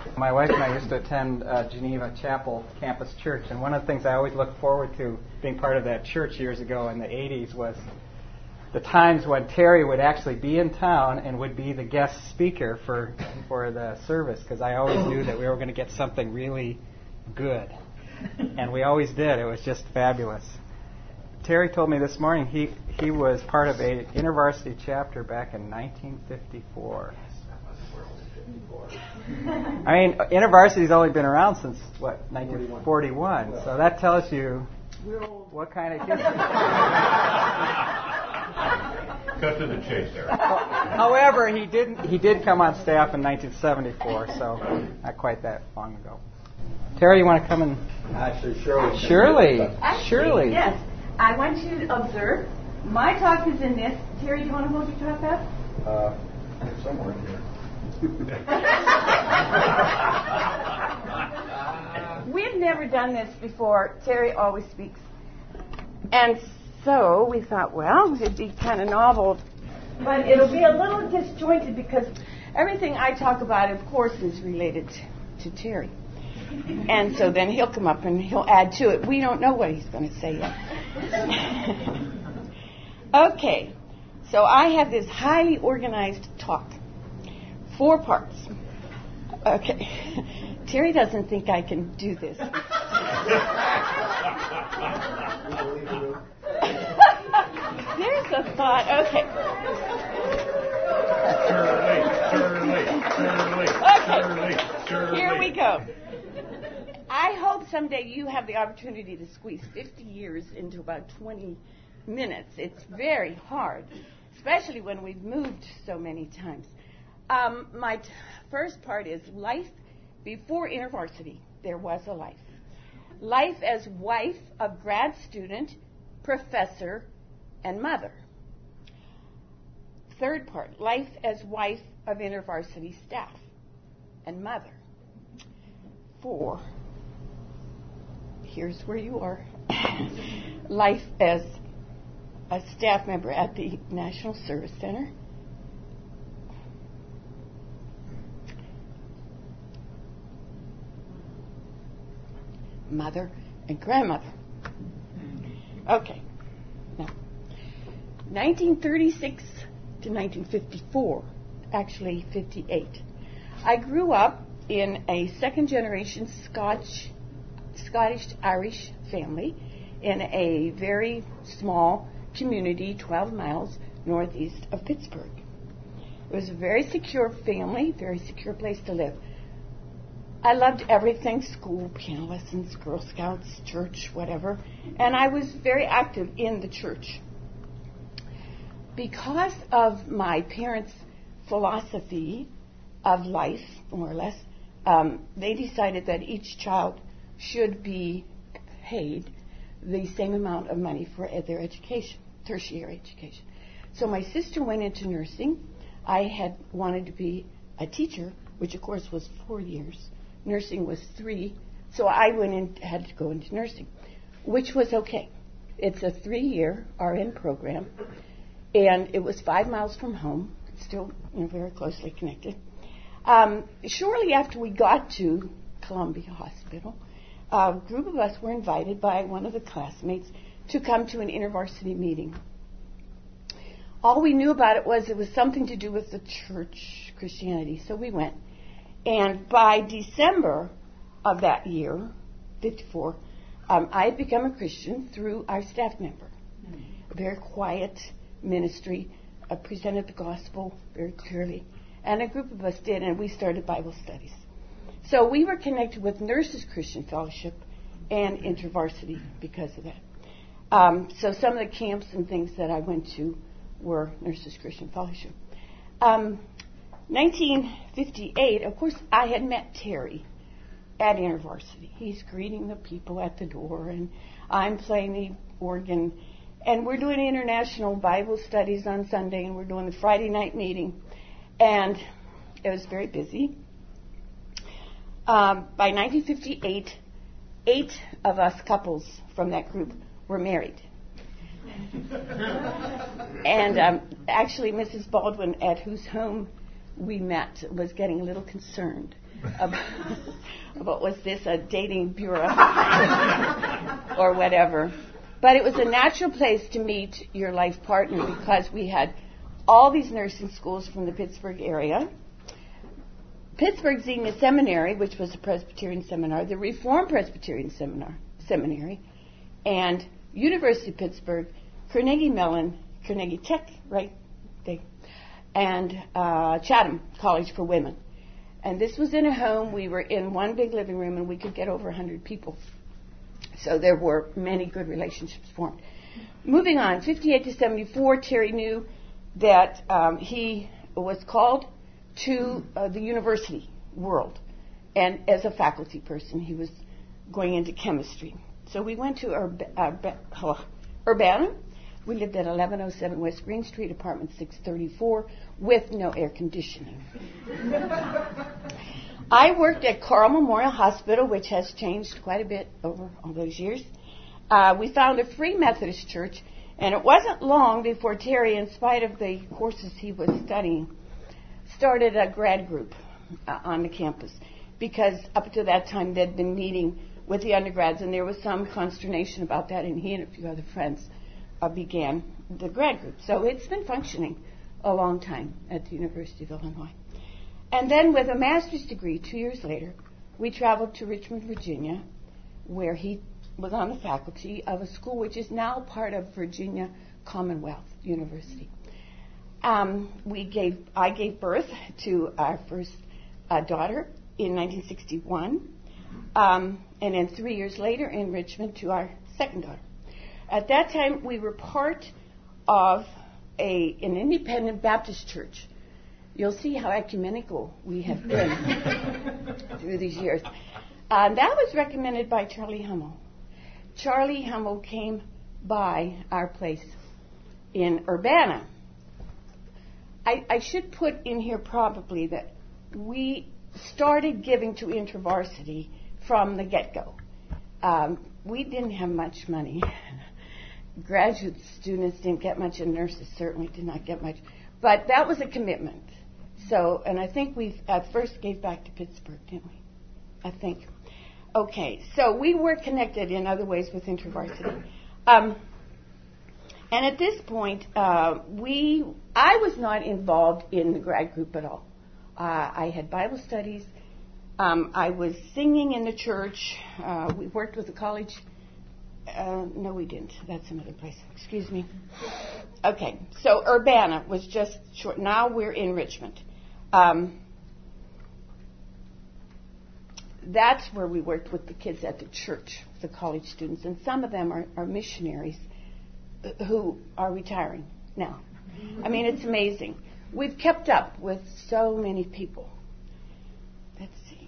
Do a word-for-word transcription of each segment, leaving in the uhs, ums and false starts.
My wife and I used to attend uh, Geneva Chapel Campus Church, and one of the things I always looked forward to being part of that church years ago in the eighties was the times when Terry would actually be in town and would be the guest speaker for for the service, because I always knew that we were going to get something really good. And we always did. It was just fabulous. Terry told me this morning he, he was part of a InterVarsity chapter back in nineteen fifty-four. I mean, InterVarsity's only been around since, what, nineteen forty-one. So that tells you what kind of history. Cut to the chase there. However, he didn't. He did come on staff in nineteen seventy-four, so not quite that long ago. Terry, you want to come and... Actually, Shirley. Shirley. Actually, Shirley. Yes. I want you to observe. My talk is in this. Terry, do you want to hold your talk up? Uh, somewhere in here. We've never done this before. Terry always speaks. And so we thought, well, it'd be kind of novel, but it'll be a little disjointed because everything I talk about, of course, is related to Terry. And so then he'll come up and he'll add to it. We don't know what he's going to say yet. Okay, so I have this highly organized talk. Four parts. Okay. Terry doesn't think I can do this. There's a thought. Okay. Shirley, Shirley, Shirley, Okay. Shirley. Here we go. I hope someday you have the opportunity to squeeze fifty years into about twenty minutes. It's very hard, especially when we've moved so many times. Um, my t- first part is life before InterVarsity. There was a life. Life as wife of grad student, professor, and mother. Third part, life as wife of InterVarsity staff and mother. Four, here's where you are. Life as a staff member at the National Service Center. Mother and grandmother. Okay. Now, nineteen thirty-six to nineteen fifty-four, actually fifty-eight. I grew up in a second-generation Scotch, Scottish-Irish family in a very small community twelve miles northeast of Pittsburgh. It was a very secure family, very secure place to live. I loved everything, school, piano lessons, Girl Scouts, church, whatever, and I was very active in the church. Because of my parents' philosophy of life, more or less, um, they decided that each child should be paid the same amount of money for their education, tertiary education. So my sister went into nursing. I had wanted to be a teacher, which of course was four years. Nursing was three, so I went in, had to go into nursing, which was okay. It's a three-year R N program, and it was five miles from home, still you know, very closely connected. Um, shortly after we got to Columbia Hospital, a group of us were invited by one of the classmates to come to an InterVarsity meeting. All we knew about it was it was something to do with the church, Christianity, so we went. And by December of that year, fifty-four, um, I had become a Christian through our staff member. A very quiet ministry, uh, presented the gospel very clearly. And a group of us did, and we started Bible studies. So we were connected with Nurses Christian Fellowship and InterVarsity because of that. Um, so some of the camps and things that I went to were Nurses Christian Fellowship. Um, nineteen fifty-eight, of course, I had met Terry at InterVarsity. He's greeting the people at the door, and I'm playing the organ. And we're doing international Bible studies on Sunday, and we're doing the Friday night meeting. And it was very busy. Um, by nineteen fifty-eight, eight of us couples from that group were married. And um, actually, Missus Baldwin, at whose home we met, was getting a little concerned about, about was this a dating bureau or whatever. But it was a natural place to meet your life partner because we had all these nursing schools from the Pittsburgh area. Pittsburgh Xenia Seminary, which was a Presbyterian seminar, the Reformed Presbyterian seminar, Seminary, and University of Pittsburgh, Carnegie Mellon, Carnegie Tech, right? They, and uh, Chatham College for Women. And this was in a home. We were in one big living room, and we could get over one hundred people. So there were many good relationships formed. Moving on, fifty-eight to seventy-four, Terry knew that um, he was called to uh, the university world. And as a faculty person, he was going into chemistry. So we went to Urba- Urba- oh, Urbana. We lived at eleven oh seven West Green Street, apartment six thirty-four, with no air conditioning. I worked at Carl Memorial Hospital, which has changed quite a bit over all those years. Uh, we found a free Methodist church, and it wasn't long before Terry, in spite of the courses he was studying, started a grad group uh, on the campus, because up to that time they'd been meeting with the undergrads, and there was some consternation about that, and he and a few other friends uh, began the grad group. So it's been functioning a long time at the University of Illinois. And then with a master's degree, two years later, we traveled to Richmond, Virginia, where he was on the faculty of a school which is now part of Virginia Commonwealth University. Um, we gave, I gave birth to our first uh, daughter in nineteen sixty-one, um, and then three years later in Richmond to our second daughter. At that time, we were part of a an independent Baptist church. You'll see how ecumenical we have been through these years. Uh, that was recommended by Charlie Hummel. Charlie Hummel came by our place in Urbana. I, I should put in here probably that we started giving to InterVarsity from the get-go. Um, we didn't have much money. Graduate students didn't get much, and nurses certainly did not get much. But that was a commitment. So, and I think we at first gave back to Pittsburgh, didn't we? I think. Okay, so we were connected in other ways with InterVarsity. Um, and at this point, uh, we, I was not involved in the grad group at all. Uh, I had Bible studies. Um, I was singing in the church. Uh, we worked with the college. Uh, no, we didn't. That's another place. Excuse me. Okay, so Urbana was just short. Now we're in Richmond. Um, that's where we worked with the kids at the church, the college students, and some of them are, are missionaries who are retiring now. I mean, it's amazing. We've kept up with so many people. Let's see.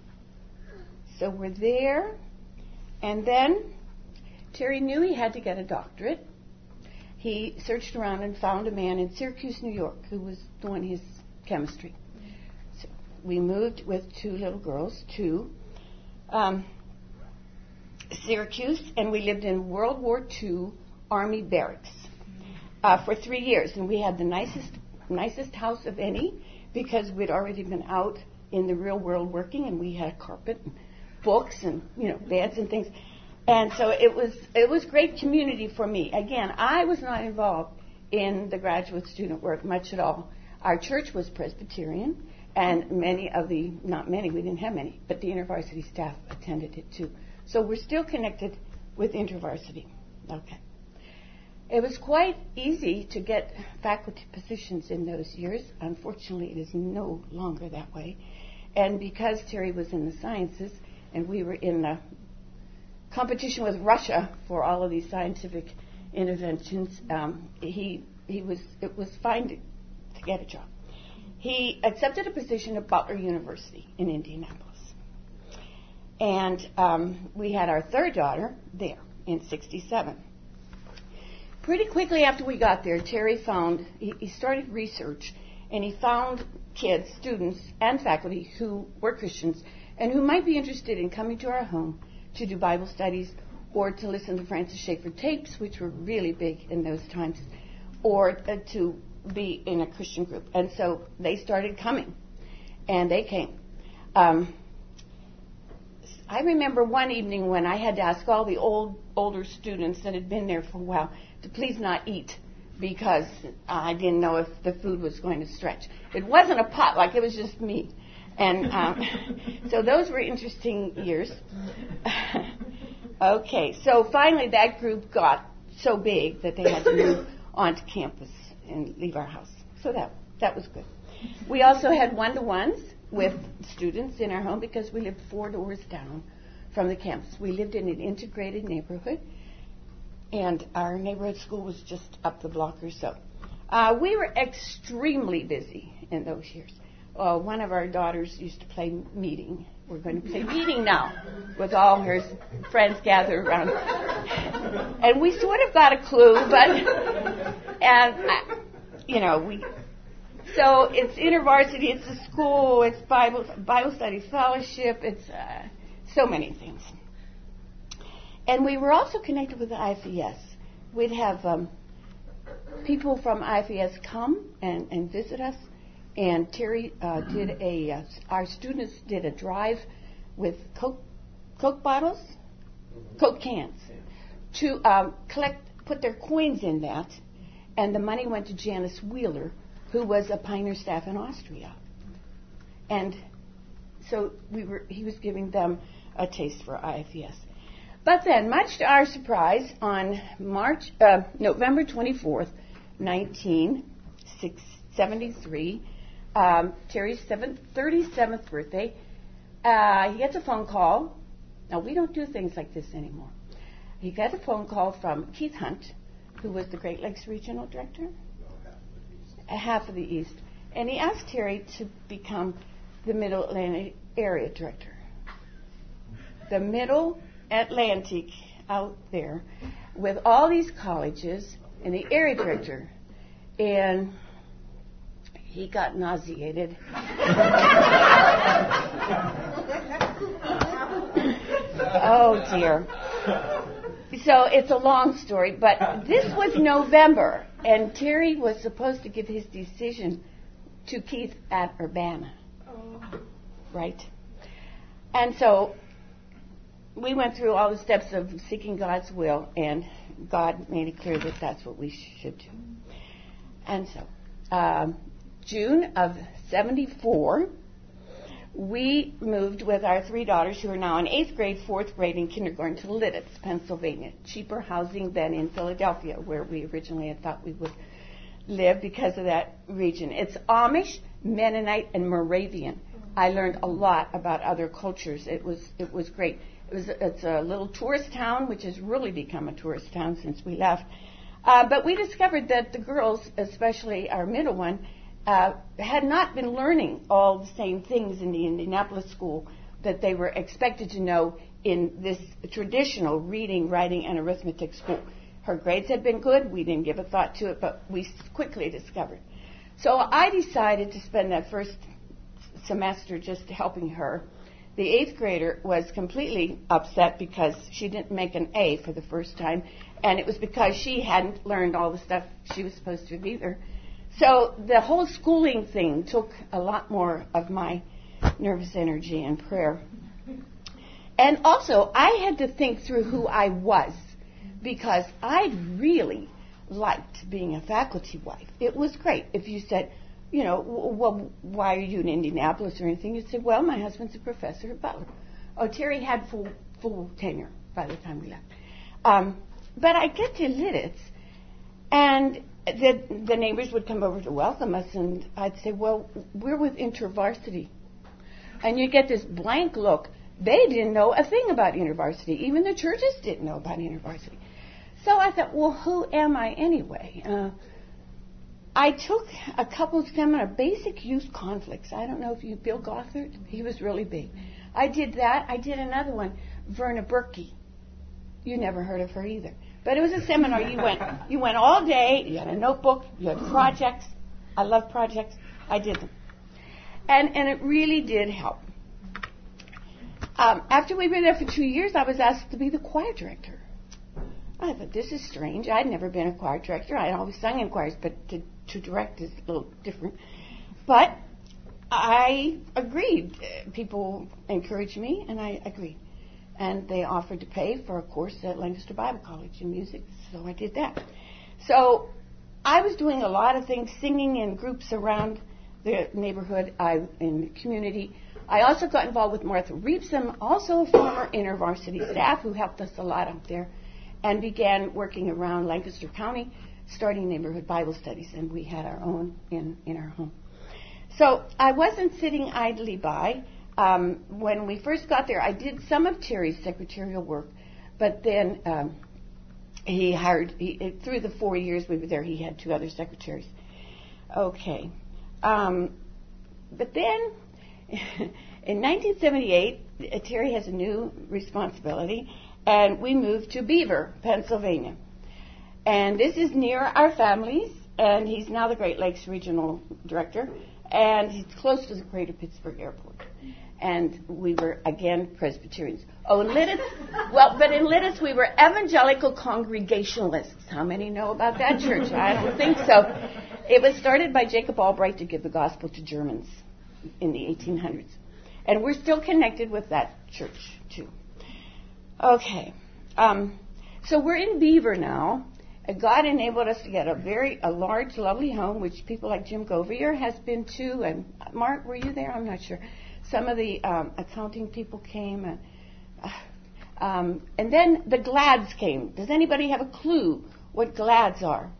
So we're there, and then Terry knew he had to get a doctorate. He searched around and found a man in Syracuse, New York, who was doing his chemistry. So we moved with two little girls to um, Syracuse, and we lived in World War Two Army barracks uh, for three years. And we had the nicest, nicest house of any, because we'd already been out in the real world working, and we had carpet and books and, you know, beds and things. And so it was it was great community for me. Again, I was not involved in the graduate student work much at all. Our church was Presbyterian, and many of the, not many, we didn't have many, but the InterVarsity staff attended it too. So we're still connected with InterVarsity. Okay. It was quite easy to get faculty positions in those years. Unfortunately, it is no longer that way. And because Terry was in the sciences, and we were in the competition with Russia for all of these scientific interventions, um, he he was it was fine to, to get a job. He accepted a position at Butler University in Indianapolis, and um, we had our third daughter there in sixty-seven. Pretty quickly after we got there, Terry found he, he started research, and he found kids, students, and faculty who were Christians and who might be interested in coming to our home to do Bible studies, or to listen to Francis Schaeffer tapes, which were really big in those times, or uh, to be in a Christian group. And so they started coming, and they came. um, I remember one evening when I had to ask all the old older students that had been there for a while to please not eat because I didn't know if the food was going to stretch. It wasn't a potluck, it was just me. And um, so those were interesting years. Okay, so finally that group got so big that they had to move onto campus and leave our house. So that that was good. We also had one-to-ones with students in our home because we lived four doors down from the campus. We lived in an integrated neighborhood, and our neighborhood school was just up the block or so. Uh, we were extremely busy in those years. Uh, one of our daughters used to play meeting. We're going to play meeting now with all her friends gathered around. And we sort of got a clue, but, and, uh, you know, we, so it's InterVarsity, it's a school, it's Bible, Bible study fellowship, it's uh, so many things. And we were also connected with the I F E S. We'd have um, people from I F E S come and, and visit us. And Terry uh, did a, uh, our students did a drive with Coke, Coke bottles, Coke cans, to um, collect, put their coins in that, and the money went to Janice Wheeler, who was a Pioneer staff in Austria. And so we were, he was giving them a taste for I F E S. But then, much to our surprise, on March, uh, November twenty-fourth, nineteen seventy-three, Um, Terry's seventh, thirty-seventh birthday, uh, he gets a phone call. Now, we don't do things like this anymore. He got a phone call from Keith Hunt, who was the Great Lakes Regional Director, half of the East. And he asked Terry to become the Middle Atlantic Area Director. The Middle Atlantic out there with all these colleges and the Area Director. And he got nauseated. Oh, dear. So it's a long story, but this was November, and Terry was supposed to give his decision to Keith at Urbana. Right? And so we went through all the steps of seeking God's will, and God made it clear that that's what we should do. And so, um, June of seventy-four, we moved with our three daughters, who are now in eighth grade, fourth grade, and kindergarten, to Lititz, Pennsylvania. Cheaper housing than in Philadelphia, where we originally had thought we would live because of that region. It's Amish, Mennonite, and Moravian. I learned a lot about other cultures. It was it was great. It was it's a little tourist town, which has really become a tourist town since we left. Uh, but we discovered that the girls, especially our middle one, Uh, had not been learning all the same things in the Indianapolis school that they were expected to know in this traditional reading, writing, and arithmetic school. Her grades had been good. We didn't give a thought to it, but we quickly discovered. So I decided to spend that first semester just helping her. The eighth grader was completely upset because she didn't make an A for the first time, and it was because she hadn't learned all the stuff she was supposed to have either. So the whole schooling thing took a lot more of my nervous energy and prayer. And also, I had to think through who I was, because I really liked being a faculty wife. It was great. If you said, you know, well, why are you in Indianapolis or anything? You'd say, well, my husband's a professor at Butler. Oh, Terry had full full tenure by the time we left. Um, but I get to Lititz, and The, the neighbors would come over to welcome us, and I'd say, well, we're with InterVarsity. And you get this blank look. They didn't know a thing about InterVarsity. Even the churches didn't know about InterVarsity. So I thought, well, who am I anyway? Uh, I took a couple of seminar, Basic Youth Conflicts. I don't know if you, Bill Gothard, he was really big. I did that. I did another one, Verna Berkey. You never heard of her either. But it was a seminar. You went you went all day. You had a notebook. You had projects. I love projects. I did them. And and it really did help. Um, after we were there for two years, I was asked to be the choir director. I thought, this is strange. I'd never been a choir director. I'd always sung in choirs, but to, to direct is a little different. But I agreed. People encouraged me, and I agreed. And they offered to pay for a course at Lancaster Bible College in music, so I did that. So I was doing a lot of things, singing in groups around the neighborhood, I, in the community. I also got involved with Martha Reepson, also a former InterVarsity staff who helped us a lot out there, and began working around Lancaster County, starting neighborhood Bible studies, and we had our own in, in our home. So I wasn't sitting idly by. Um, when we first got there, I did some of Terry's secretarial work, but then um, he hired, he, through the four years we were there, he had two other secretaries. Okay. Um, but then, in nineteen seventy-eight, Terry has a new responsibility, and we moved to Beaver, Pennsylvania. And this is near our families, and he's now the Great Lakes Regional Director, and he's close to the Greater Pittsburgh Airport. And we were, again, Presbyterians. Oh, in Lititz, well, but in Lititz we were evangelical Congregationalists. How many know about that church? I don't think so. It was started by Jacob Albright to give the gospel to Germans in the eighteen hundreds. And we're still connected with that church, too. Okay. Um, so we're in Beaver now. God enabled us to get a very a large, lovely home, which people like Jim Govier has been to. And Mark, were you there? I'm not sure. Some of the um, accounting people came. And, uh, um, and then the Glads came. Does anybody have a clue what Glads are?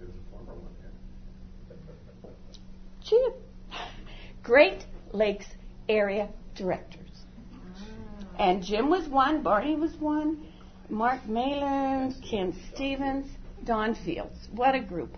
Chip. Great Lakes Area Directors. And Jim was one, Barney was one, Mark Malin, Ken Stevens, Don Fields. What a group.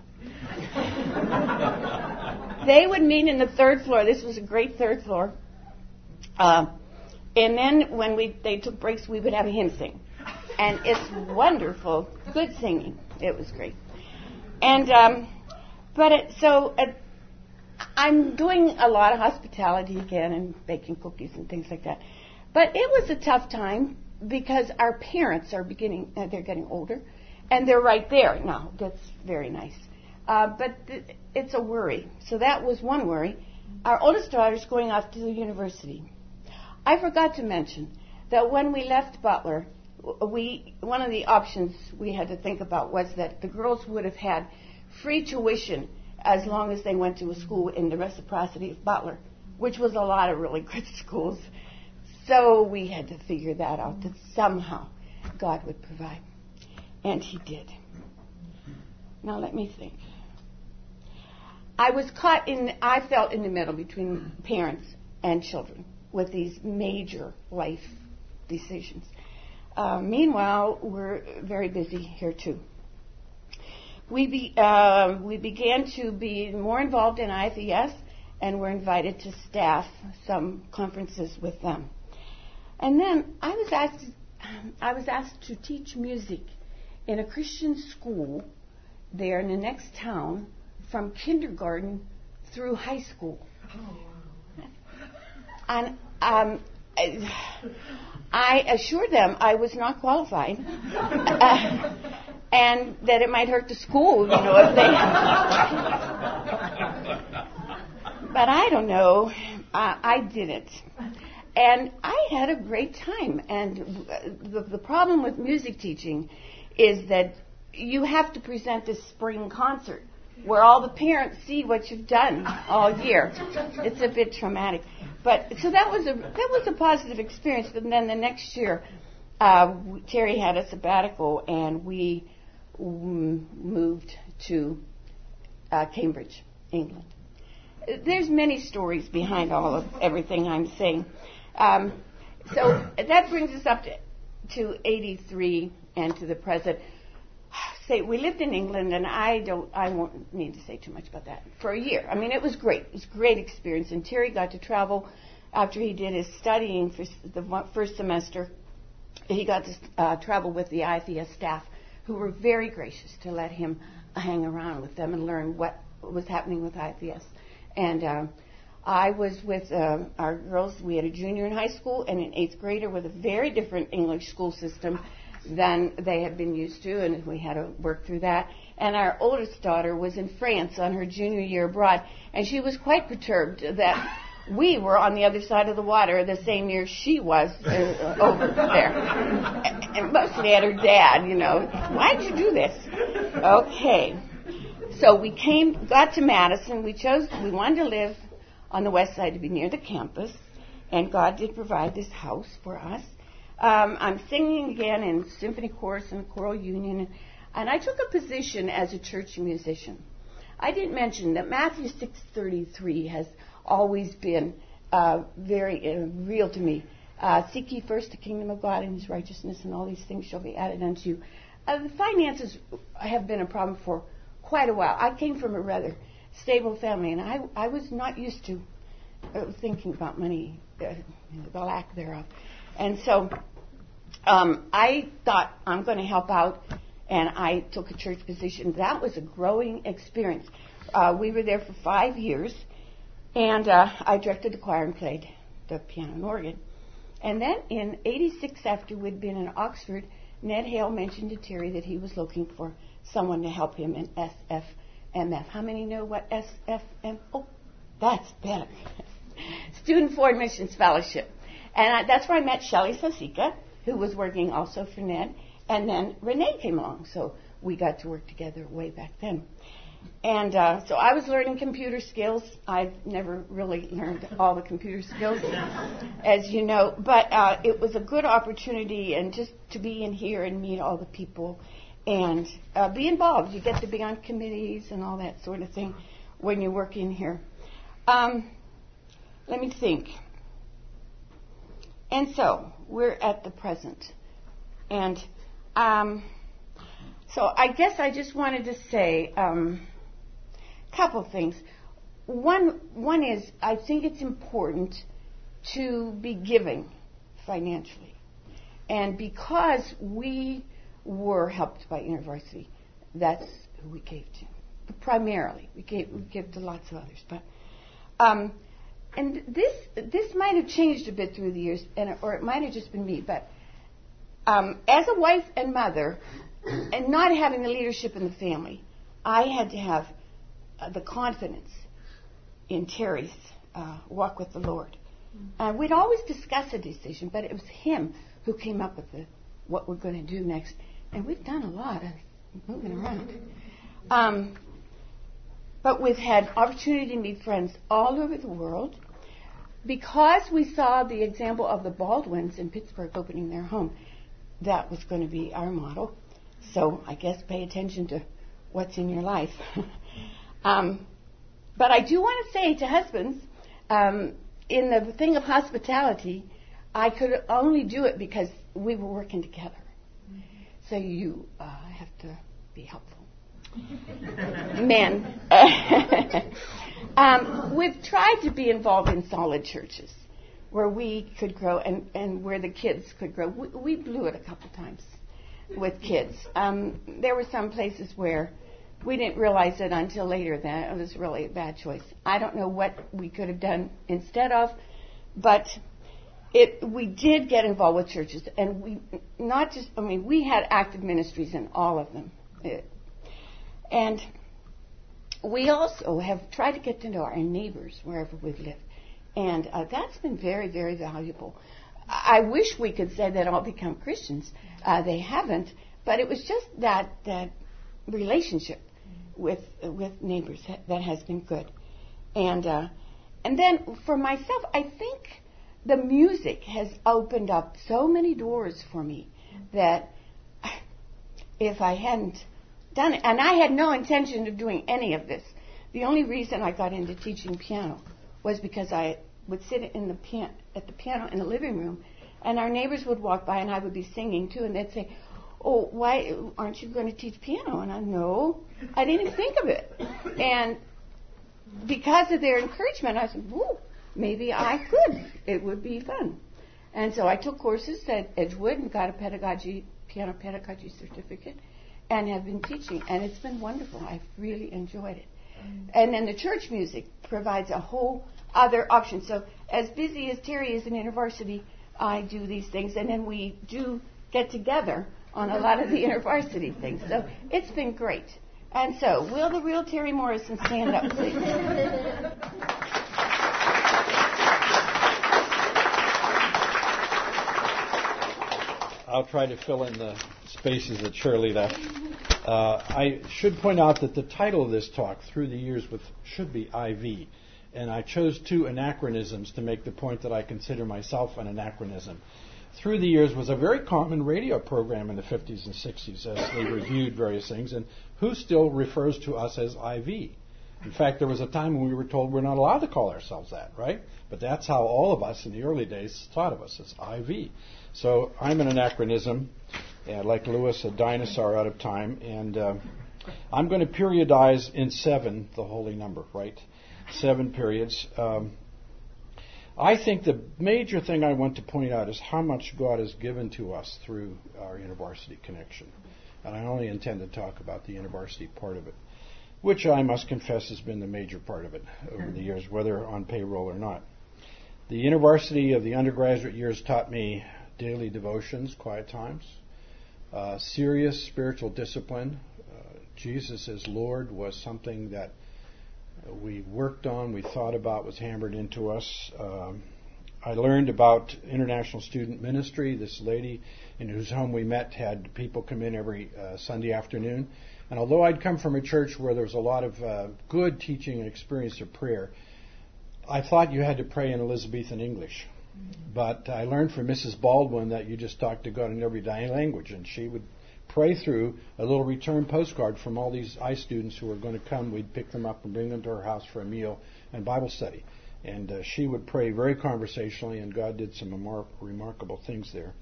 They would meet in the third floor. This was a great third floor. Uh, and then when we they took breaks, we would have a hymn sing. And it's wonderful, good singing. It was great. And um, but it, so uh, I'm doing a lot of hospitality again and baking cookies and things like that. But it was a tough time because our parents are beginning, uh, they're getting older, and they're right there now. That's very nice. Uh, but th- it's a worry. So that was one worry. Our oldest daughter's going off to the university. I forgot to mention that when we left Butler, we one of the options we had to think about was that the girls would have had free tuition as long as they went to a school in the reciprocity of Butler, which was a lot of really good schools. So we had to figure that out, that somehow God would provide. And he did. Now let me think. I was caught in, I felt in the middle between parents and children with these major life decisions. Uh, meanwhile, we're very busy here too. We, be, uh, we began to be more involved in I F E S, and were invited to staff some conferences with them. And then I was asked, I was asked to teach music in a Christian school there in the next town from kindergarten through high school. Oh. And um, I assured them I was not qualified, uh, and that it might hurt the school, you know, if they. But I don't know. Uh, I did it. And I had a great time. And the, the problem with music teaching is that you have to present this spring concert where all the parents see what you've done all year. It's a bit traumatic. But so that was a that was a positive experience. But then the next year, uh, Terry had a sabbatical, and we um, moved to uh, Cambridge, England. There's many stories behind all of everything I'm saying. Um, so that brings us up to, to eighty-three and to the present. Say we lived in England, and I don't, I won't need to say too much about that. For a year, I mean, it was great. It was a great experience. And Terry got to travel after he did his studying for the first semester. He got to uh, travel with the I F E S staff, who were very gracious to let him hang around with them and learn what was happening with I F E S. And uh, I was with uh, our girls. We had a junior in high school and an eighth grader with a very different English school system than they had been used to, and we had to work through that. And our oldest daughter was in France on her junior year abroad, and she was quite perturbed that we were on the other side of the water the same year she was uh, over there. And mostly at her dad, you know. Why'd you do this? Okay. So we came, got to Madison. We chose, we wanted to live on the west side to be near the campus. And God did provide this house for us. Um, I'm singing again in symphony chorus and choral union. And I took a position as a church musician. I didn't mention that Matthew six thirty-three has always been uh, very uh, real to me. Uh, Seek ye first the kingdom of God and his righteousness, and all these things shall be added unto you. Uh, the finances have been a problem for quite a while. I came from a rather stable family, and I, I was not used to uh, thinking about money, uh, the lack thereof. And so um, I thought, I'm going to help out, and I took a church position. That was a growing experience. Uh, we were there for five years, and uh, I directed the choir and played the piano and organ. And then in eighty-six, after we'd been in Oxford, Ned Hale mentioned to Terry that he was looking for someone to help him in S F M F. How many know what S F M? Oh, that's better. Student Foreign Missions Fellowship. And I, that's where I met Shelley Sosika, who was working also for Ned. And then Renee came along, so we got to work together way back then. And uh, so I was learning computer skills. I've never really learned all the computer skills, as you know. But uh, it was a good opportunity, and just to be in here and meet all the people and uh, be involved. You get to be on committees and all that sort of thing when you work in here. Um, let me think. And so we're at the present. And um, so I guess I just wanted to say a um, couple things. One, one is I think it's important to be giving financially. And because we were helped by InterVarsity, that's who we gave to. Primarily. We gave, we give to lots of others. But um, and this this might have changed a bit through the years, and or it might have just been me, but um, as a wife and mother, and not having the leadership in the family, I had to have uh, the confidence in Terry's uh, walk with the Lord. Uh, we'd always discuss a decision, but it was him who came up with the, what we're going to do next. And we've done a lot of moving around. Um, but we've had opportunity to meet friends all over the world. Because we saw the example of the Baldwins in Pittsburgh opening their home, that was going to be our model. So I guess pay attention to what's in your life. um, but I do want to say to husbands, um, in the thing of hospitality, I could only do it because we were working together. Mm-hmm. So you uh, have to be helpful. Men. um, we've tried to be involved in solid churches where we could grow and, and where the kids could grow. We, we blew it a couple times with kids. Um, there were some places where we didn't realize it until later that it was really a bad choice. I don't know what we could have done instead of, but it we did get involved with churches, and we not just, I mean, we had active ministries in all of them. It, and we also have tried to get to know our neighbors wherever we've lived, and uh, that's been very, very valuable. I wish we could say that all become Christians. Uh, they haven't, but it was just that that relationship with with neighbors that has been good. And uh, and then for myself, I think the music has opened up so many doors for me that if I hadn't done it, and I had no intention of doing any of this. The only reason I got into teaching piano was because I would sit in the pian- at the piano in the living room, and our neighbors would walk by, and I would be singing too, and they'd say, "Oh, why aren't you going to teach piano?" And I, no, I didn't even think of it. And because of their encouragement, I said, "Whoa, maybe I could. It would be fun." And so I took courses at Edgewood and got a pedagogy, piano pedagogy certificate, and have been teaching, and it's been wonderful. I've really enjoyed it. And then the church music provides a whole other option. So as busy as Terry is in InterVarsity, I do these things, and then we do get together on a lot of the InterVarsity things. So it's been great. And so, will the real Terry Morrison stand up, please? I'll try to fill in the spaces that Shirley left. Uh, I should point out that the title of this talk, Through the Years with, should be I V. And I chose two anachronisms to make the point that I consider myself an anachronism. Through the Years was a very common radio program in the fifties and sixties as they reviewed various things. And who still refers to us as I V? In fact, there was a time when we were told we're not allowed to call ourselves that, right? But that's how all of us in the early days thought of us, as I V. So I'm an anachronism, uh, like Lewis, a dinosaur out of time. And uh, I'm going to periodize in seven, the holy number, right? Seven periods. Um, I think the major thing I want to point out is how much God has given to us through our InterVarsity connection. And I only intend to talk about the InterVarsity part of it, which I must confess has been the major part of it over the years, whether on payroll or not. The InterVarsity of the undergraduate years taught me daily devotions, quiet times, uh, serious spiritual discipline. Uh, Jesus as Lord was something that we worked on, we thought about, was hammered into us. Um, I learned about international student ministry. This lady in whose home we met had people come in every uh, Sunday afternoon. And although I'd come from a church where there was a lot of uh, good teaching and experience of prayer, I thought you had to pray in Elizabethan English. But I learned from Missus Baldwin that you just talk to God in every language, and she would pray through a little return postcard from all these I students who were going to come. We'd pick them up and bring them to her house for a meal and Bible study. And uh, she would pray very conversationally, and God did some remar- remarkable things there.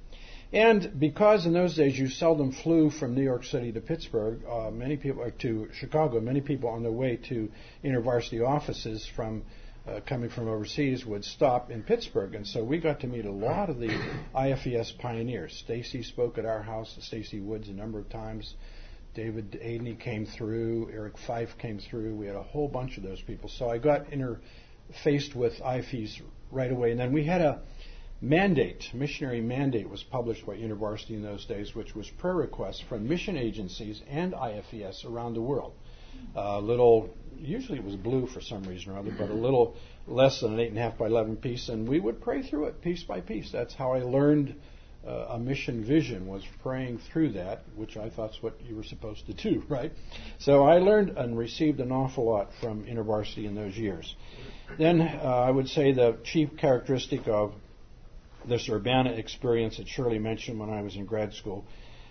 And because in those days you seldom flew from New York City to Pittsburgh, uh, many people, or to Chicago, many people on their way to InterVarsity offices from uh, coming from overseas would stop in Pittsburgh. And so we got to meet a lot of the I F E S pioneers. Stacy spoke at our house, Stacy Woods, a number of times. David Adeney came through. Eric Fife came through. We had a whole bunch of those people. So I got interfaced with I F E S right away. And then we had a mandate, missionary mandate was published by InterVarsity in those days, which was prayer requests from mission agencies and I F E S around the world. A uh, little, usually it was blue for some reason or other, but a little less than an eight and a half by eleven piece, and we would pray through it piece by piece. That's how I learned uh, a mission vision, was praying through that, which I thought is what you were supposed to do, right? So I learned and received an awful lot from InterVarsity in those years. Then uh, I would say the chief characteristic of this Urbana experience that Shirley mentioned when I was in grad school.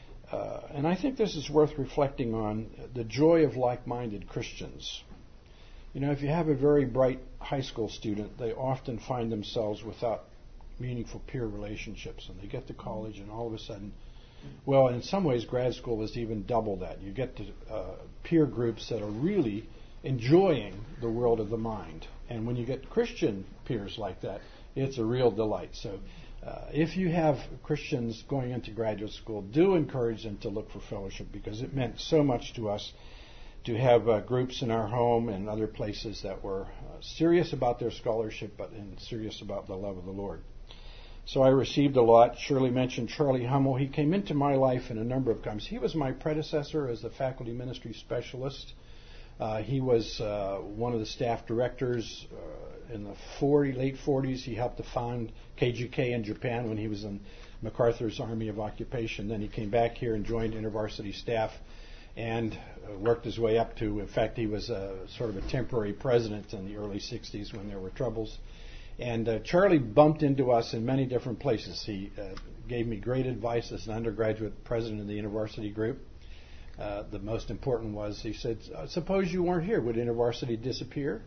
Uh, and I think this is worth reflecting on, the joy of like-minded Christians. You know, if you have a very bright high school student, they often find themselves without meaningful peer relationships. And they get to college and all of a sudden, well, in some ways grad school is even double that. You get to uh, peer groups that are really enjoying the world of the mind. And when you get Christian peers like that, it's a real delight. So uh, if you have Christians going into graduate school, do encourage them to look for fellowship, because it meant so much to us to have uh, groups in our home and other places that were uh, serious about their scholarship, but and serious about the love of the Lord. So I received a lot. Shirley mentioned Charlie Hummel. He came into my life in a number of times. He was my predecessor as the faculty ministry specialist. Uh, he was uh, one of the staff directors uh, in the forty, late forties. He helped to found K G K in Japan when he was in MacArthur's Army of Occupation. Then he came back here and joined InterVarsity staff and uh, worked his way up to, in fact, he was a, sort of a temporary president in the early sixties when there were troubles. And uh, Charlie bumped into us in many different places. He uh, gave me great advice as an undergraduate president of the InterVarsity group. Uh, the most important was, he said, suppose you weren't here, would InterVarsity disappear?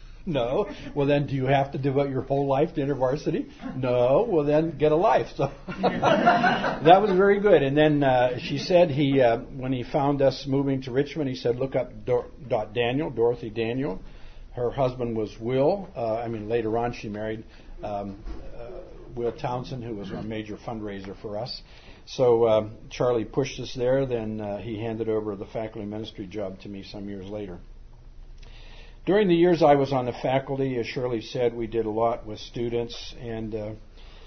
No. Well, then do you have to devote your whole life to InterVarsity? No. Well, then get a life. So that was very good. And then uh, she said he, uh, when he found us moving to Richmond, he said, look up Dor- Dot Daniel, Dorothy Daniel. Her husband was Will. Uh, I mean, later on she married um, uh, Will Townsend, who was a major fundraiser for us. So um, Charlie pushed us there. Then uh, he handed over the faculty ministry job to me some years later. During the years I was on the faculty, as Shirley said, we did a lot with students. And uh,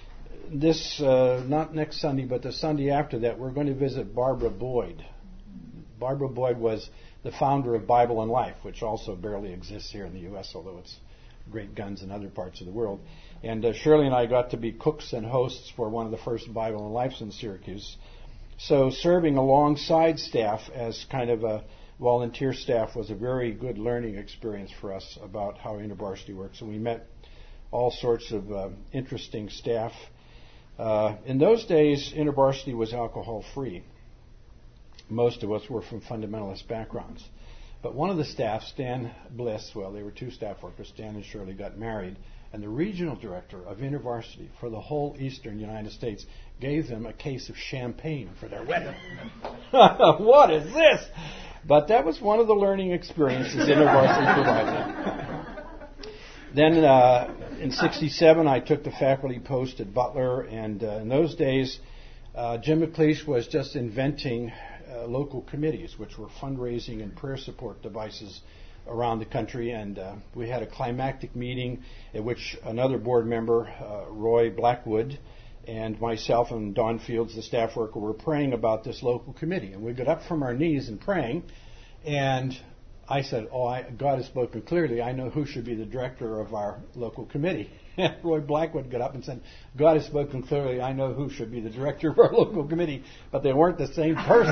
this, uh, not next Sunday, but the Sunday after that, we're going to visit Barbara Boyd. Barbara Boyd was the founder of Bible and Life, which also barely exists here in the U S, although it's great guns in other parts of the world. And uh, Shirley and I got to be cooks and hosts for one of the first Bible and Lives in Syracuse. So serving alongside staff as kind of a volunteer staff was a very good learning experience for us about how InterVarsity works. And we met all sorts of uh, interesting staff. Uh, in those days, InterVarsity was alcohol-free. Most of us were from fundamentalist backgrounds. But one of the staff, Stan Bliss, well, they were two staff workers, Stan and Shirley, got married, and the regional director of InterVarsity for the whole eastern United States gave them a case of champagne for their wedding. What is this? But that was one of the learning experiences InterVarsity provided. Then uh, in sixty-seven, I took the faculty post at Butler, and uh, in those days, uh, Jim McLeish was just inventing uh, local committees, which were fundraising and prayer support devices around the country, and uh, we had a climactic meeting at which another board member, uh, Roy Blackwood, and myself and Don Fields, the staff worker, were praying about this local committee. And we got up from our knees and praying, and I said, oh, I, God has spoken clearly. I know who should be the director of our local committee. And Roy Blackwood got up and said, God has spoken clearly. I know who should be the director of our local committee. But they weren't the same person.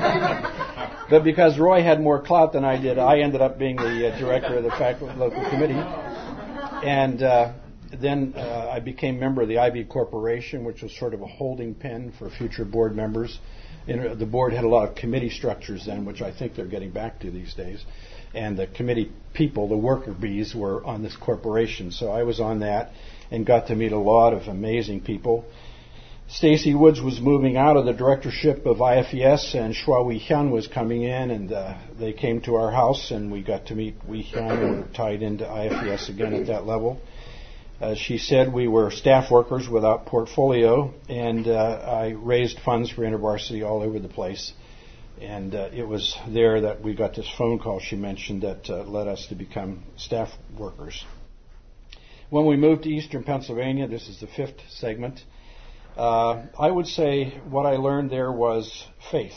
But because Roy had more clout than I did, I ended up being the uh, director of the faculty local committee. And uh, then uh, I became member of the I B Corporation, which was sort of a holding pen for future board members. And the board had a lot of committee structures then, which I think they're getting back to these days. And the committee people, the worker bees, were on this corporation. So I was on that and got to meet a lot of amazing people. Stacy Woods was moving out of the directorship of I F E S, and Shua Wee Hyun was coming in, and uh, they came to our house, and we got to meet Wee Hyun, and were tied into I F E S again at that level. As she said, we were staff workers without portfolio, and uh, I raised funds for InterVarsity all over the place. And uh, it was there that we got this phone call she mentioned that uh, led us to become staff workers. When we moved to eastern Pennsylvania, this is the fifth segment, uh, I would say what I learned there was faith.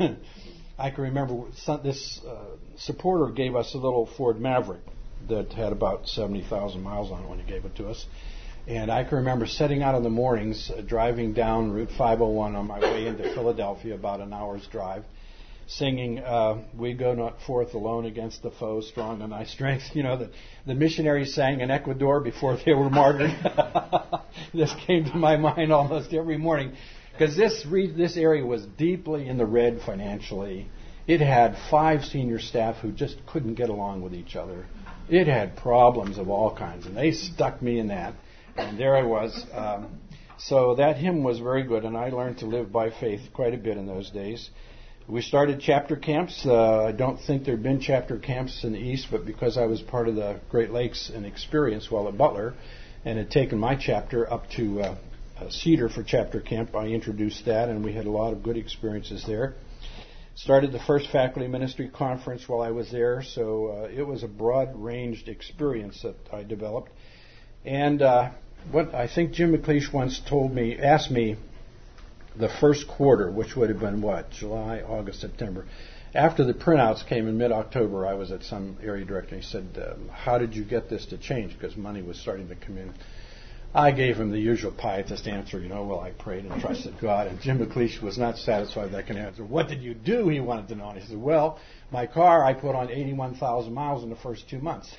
I can remember some, this uh, supporter gave us a little Ford Maverick that had about seventy thousand miles on it when he gave it to us. And I can remember setting out in the mornings, uh, driving down Route five oh one on my way into Philadelphia, about an hour's drive, singing, uh, we go not forth alone against the foe, strong in thy strength. You know, the, the missionaries sang in Ecuador before they were martyred. This came to my mind almost every morning, because this, re- this area was deeply in the red financially. It had five senior staff who just couldn't get along with each other. It had problems of all kinds, and they stuck me in that. And there I was. Um, so that hymn was very good, and I learned to live by faith quite a bit in those days. We started chapter camps. Uh, I don't think there had been chapter camps in the East, but because I was part of the Great Lakes and experience while at Butler and had taken my chapter up to uh, Cedar for chapter camp, I introduced that, and we had a lot of good experiences there. Started the first faculty ministry conference while I was there, so uh, it was a broad-ranged experience that I developed. And uh, what I think Jim McLeish once told me, asked me, the first quarter, which would have been what, July, August, September. After the printouts came in mid-October, I was at some area director, and he said, um, how did you get this to change? Because money was starting to come in. I gave him the usual pietist answer, you know, well, I prayed and trusted God. And Jim McLeish was not satisfied with that kind of answer. What did you do? He wanted to know. And he said, well, my car, I put on eighty-one thousand miles in the first two months.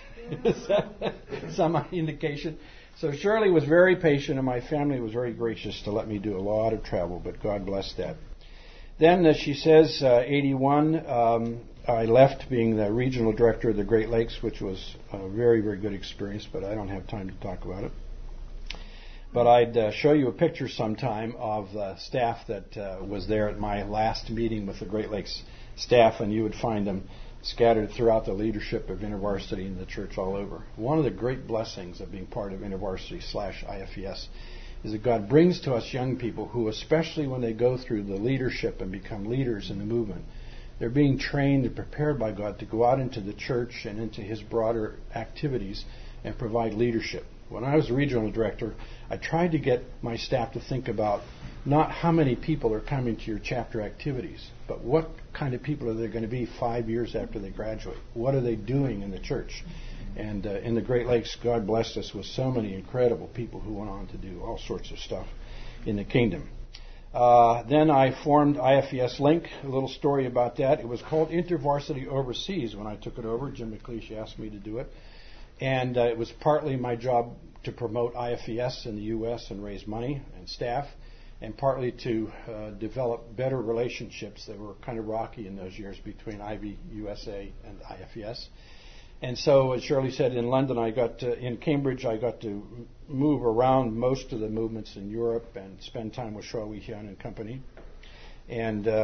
Some indication. So Shirley was very patient, and my family was very gracious to let me do a lot of travel, but God blessed that. Then, as she says, uh, eighty-one, um, I left being the regional director of the Great Lakes, which was a very, very good experience, but I don't have time to talk about it. But I'd uh, show you a picture sometime of the staff that uh, was there at my last meeting with the Great Lakes staff, and you would find them scattered throughout the leadership of InterVarsity and the church all over. One of the great blessings of being part of InterVarsity slash I F E S is that God brings to us young people who, especially when they go through the leadership and become leaders in the movement, they're being trained and prepared by God to go out into the church and into His broader activities and provide leadership. When I was the regional director, I tried to get my staff to think about not how many people are coming to your chapter activities, but what kind of people are they going to be five years after they graduate? What are they doing in the church? And uh, in the Great Lakes, God blessed us with so many incredible people who went on to do all sorts of stuff in the kingdom. Uh, then I formed I F E S Link, a little story about that. It was called InterVarsity Overseas when I took it over. Jim McLeish asked me to do it. And uh, it was partly my job to promote I F E S in the U S and raise money and staff, and partly to uh, develop better relationships that were kind of rocky in those years between I V U S A and I F E S. And so, as Shirley said, in London, I got to, in Cambridge, I got to move around most of the movements in Europe and spend time with Shaw Wee-Hyun and company. And uh,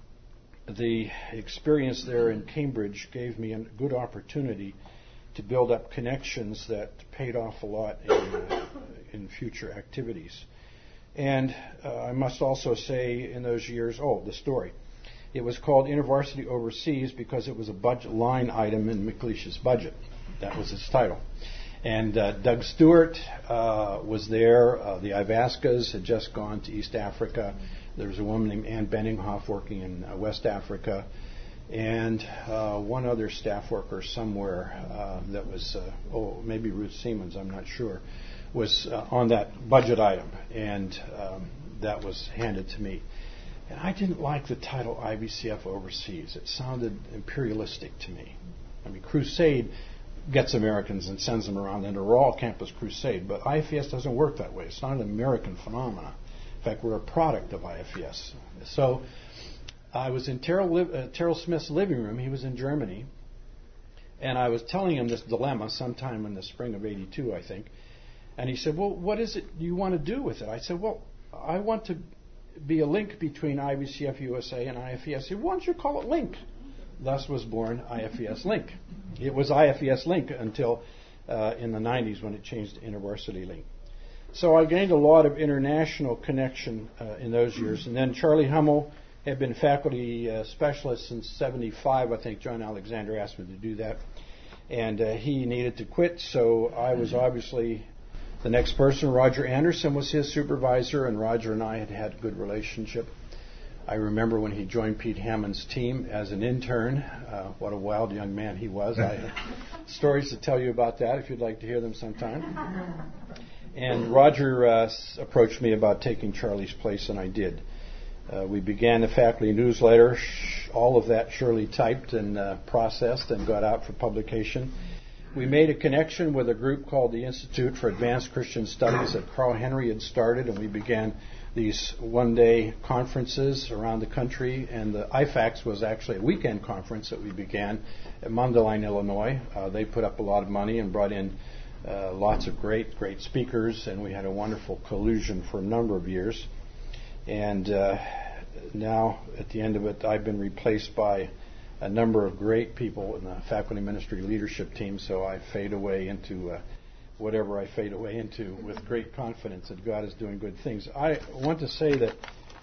the experience there in Cambridge gave me a good opportunity to build up connections that paid off a lot in, uh, in future activities. And uh, I must also say, in those years, oh, the story. It was called InterVarsity Overseas because it was a budget line item in McLeish's budget. That was its title. And uh, Doug Stewart uh, was there. Uh, the Ivascas had just gone to East Africa. There was a woman named Ann Benninghoff working in uh, West Africa. And uh, one other staff worker somewhere uh, that was, uh, oh, maybe Ruth Siemens, I'm not sure, was uh, on that budget item. And um, that was handed to me. And I didn't like the title I V C F Overseas. It sounded imperialistic to me. I mean, Crusade gets Americans and sends them around into a all campus crusade, but I F E S doesn't work that way. It's not an American phenomenon. In fact, we're a product of I F E S. So I was in Terrell, uh, Terrell Smith's living room. He was in Germany. And I was telling him this dilemma sometime in the spring of eighty-two, I think. And he said, well, what is it you want to do with it? I said, well, I want to be a link between I V C F U S A and I F E S. He said, why don't you call it Link? Thus was born I F E S Link. It was I F E S Link until uh, in the nineties when it changed to InterVarsity Link. So I gained a lot of international connection uh, in those years. And then Charlie Hummel had been faculty uh, specialist since seventy-five. I think John Alexander asked me to do that. And uh, he needed to quit, so I was obviously the next person. Roger Anderson was his supervisor, and Roger and I had had a good relationship. I remember when he joined Pete Hammond's team as an intern. Uh, what a wild young man he was. I have stories to tell you about that if you'd like to hear them sometime. And Roger uh, approached me about taking Charlie's place, and I did. Uh, we began the faculty newsletter. All of that Shirley typed and uh, processed and got out for publication. We made a connection with a group called the Institute for Advanced Christian Studies that Carl Henry had started, and we began these one-day conferences around the country. And the I FACS was actually a weekend conference that we began at Mundelein, Illinois. Uh, they put up a lot of money and brought in uh, lots of great, great speakers, and we had a wonderful collusion for a number of years. And uh, now, at the end of it, I've been replaced by a number of great people in the faculty ministry leadership team, so I fade away into uh, whatever I fade away into with great confidence that God is doing good things. I want to say that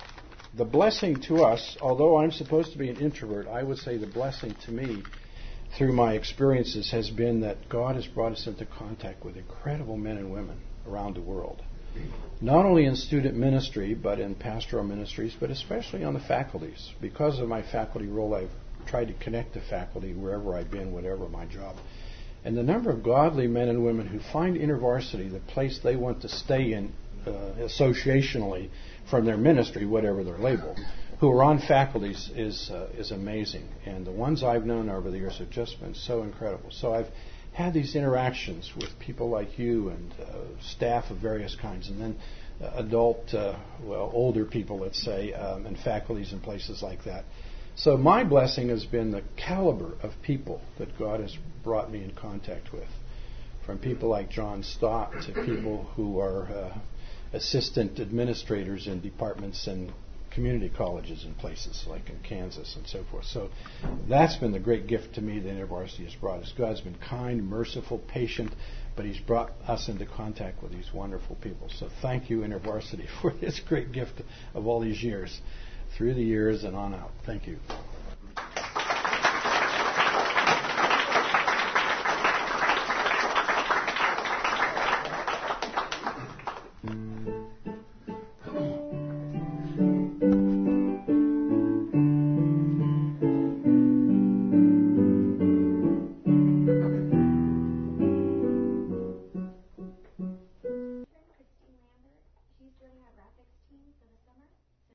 the blessing to us, although I'm supposed to be an introvert, I would say the blessing to me through my experiences has been that God has brought us into contact with incredible men and women around the world. Not only in student ministry, but in pastoral ministries, but especially on the faculties. Because of my faculty role, I've tried to connect to faculty wherever I've been, whatever my job. And the number of godly men and women who find InterVarsity the place they want to stay in uh, associationally from their ministry, whatever their label, who are on faculties is uh, is amazing. And the ones I've known over the years have just been so incredible. So I've had these interactions with people like you and uh, staff of various kinds, and then uh, adult, uh, well, older people, let's say, um, and faculties in places like that. So my blessing has been the caliber of people that God has brought me in contact with, from people like John Stott to people who are uh, assistant administrators in departments and community colleges in places like in Kansas and so forth. So that's been the great gift to me that InterVarsity has brought us. God's been kind, merciful, patient, but He's brought us into contact with these wonderful people. So thank you, InterVarsity, for this great gift of all these years, through the years and on out. Thank you.